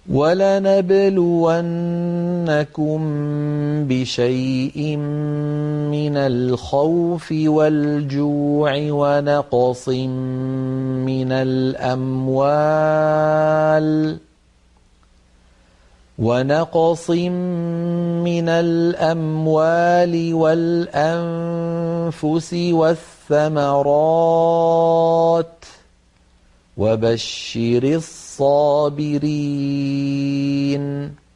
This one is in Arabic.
وَلَنَبْلُوَنَّكُم بِشَيْءٍ مِّنَ الْخَوْفِ وَالْجُوعِ وَنَقْصٍ مِّنَ الْأَمْوَالِ وَالْأَنفُسِ وَالثَّمَرَاتِ ۗ وَبَشِّرِ الصَّابِرِينَ